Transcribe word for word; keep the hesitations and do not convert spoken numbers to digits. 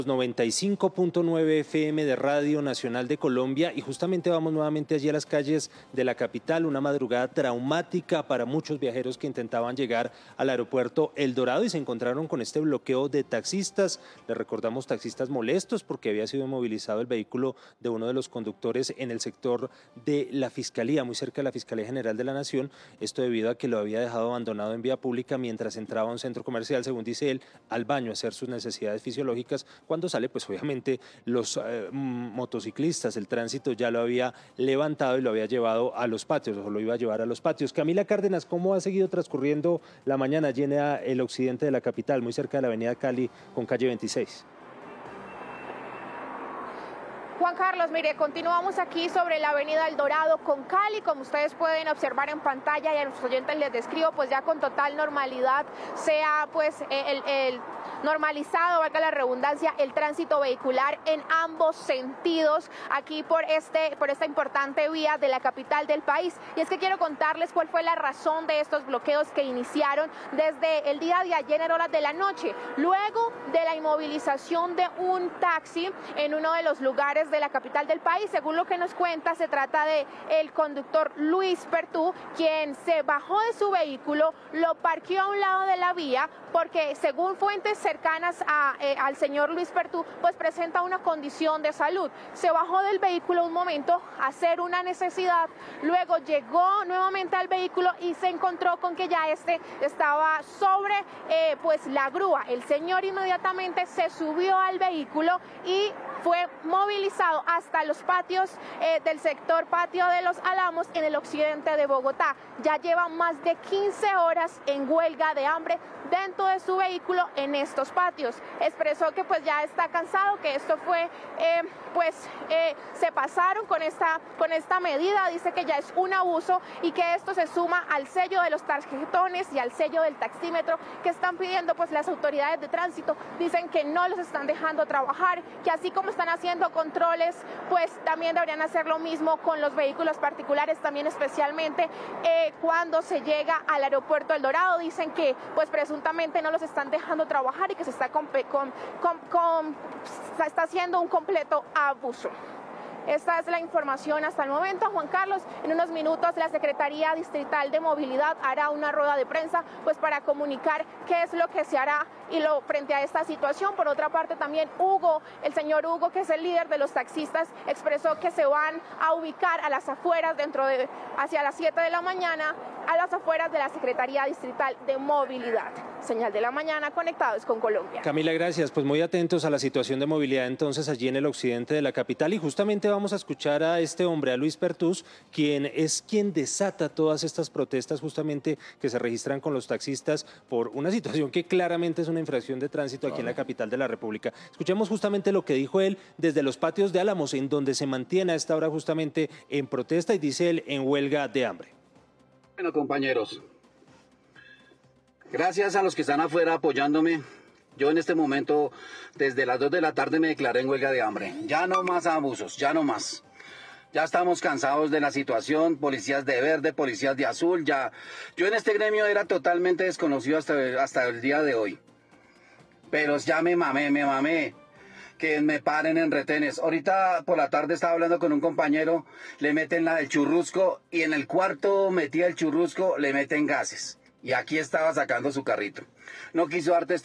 noventa y cinco punto nueve F M de Radio Nacional de Colombia, y justamente vamos nuevamente allí a las calles de la capital, una madrugada traumática para muchos viajeros que intentaban llegar al aeropuerto El Dorado y se encontraron con este bloqueo de taxistas. Les recordamos, taxistas molestos porque había sido inmovilizado el vehículo de uno de los conductores en el sector de la Fiscalía, muy cerca de la Fiscalía General de la Nación, esto debido a que lo había dejado abandonado en vía pública mientras entraba a un centro comercial, según dice él, al baño a hacer sus necesidades fisiológicas. Cuando sale, pues obviamente los eh, motociclistas, el tránsito ya lo había levantado y lo había llevado a los patios, o lo iba a llevar a los patios. Camila Cárdenas, ¿cómo ha seguido transcurriendo la mañana llena el occidente de la capital, muy cerca de la avenida Cali con calle veintiséis? Juan Carlos, mire, continuamos aquí sobre la avenida El Dorado con Cali, como ustedes pueden observar en pantalla y a nuestros oyentes les describo, pues ya con total normalidad se ha pues el, el normalizado, valga la redundancia, el tránsito vehicular en ambos sentidos aquí por, este, por esta importante vía de la capital del país. Y es que quiero contarles cuál fue la razón de estos bloqueos que iniciaron desde el día de ayer en horas de la noche, luego de la inmovilización de un taxi en uno de los lugares de la capital del país. Según lo que nos cuenta, se trata de el conductor Luis Pertú, quien se bajó de su vehículo, lo parqueó a un lado de la vía porque, según fuentes cercanas a, eh, al señor Luis Pertú, pues presenta una condición de salud. Se bajó del vehículo un momento a hacer una necesidad, luego llegó nuevamente al vehículo y se encontró con que ya este estaba sobre eh, pues la grúa. El señor inmediatamente se subió al vehículo y fue movilizado hasta los patios eh, del sector Patio de los Álamos en el occidente de Bogotá. Ya lleva más de quince horas en huelga de hambre dentro de su vehículo en estos patios. Expresó que pues ya está cansado, que esto fue, eh, pues eh, se pasaron con esta, con esta medida, dice que ya es un abuso y que esto se suma al sello de los tarjetones y al sello del taxímetro que están pidiendo pues las autoridades de tránsito. Dicen que no los están dejando trabajar, que así como están haciendo controles, pues también deberían hacer lo mismo con los vehículos particulares, también especialmente eh, cuando se llega al aeropuerto El Dorado. Dicen que pues presuntamente no los están dejando trabajar y que se está, con, con, con, con, se está haciendo un completo abuso. Esta es la información hasta el momento, Juan Carlos. En unos minutos la Secretaría Distrital de Movilidad hará una rueda de prensa pues para comunicar qué es lo que se hará y lo frente a esta situación. Por otra parte, también Hugo, el señor Hugo, que es el líder de los taxistas, expresó que se van a ubicar a las afueras dentro de hacia las siete de la mañana a las afueras de la Secretaría Distrital de Movilidad. Señal de la mañana, conectados con Colombia. Camila, gracias. Pues muy atentos a la situación de movilidad entonces allí en el occidente de la capital, y justamente vamos a escuchar a este hombre, a Luis Pertú, quien es quien desata todas estas protestas justamente que se registran con los taxistas por una situación que claramente es una infracción de tránsito aquí en la capital de la República. Escuchemos justamente lo que dijo él desde los patios de Álamos, en donde se mantiene a esta hora justamente en protesta y dice él en huelga de hambre. Bueno, compañeros, gracias a los que están afuera apoyándome. Yo en este momento, desde las dos de la tarde me declaré en huelga de hambre. Ya no más abusos, ya no más. Ya estamos cansados de la situación, policías de verde, policías de azul, ya. Yo en este gremio era totalmente desconocido hasta, hasta el día de hoy. Pero ya me mamé, me mamé. Que me paren en retenes. Ahorita por la tarde estaba hablando con un compañero, le meten la del churrusco y en el cuarto metía el churrusco, le meten gases. Y aquí estaba sacando su carrito. No quiso dar testimonio.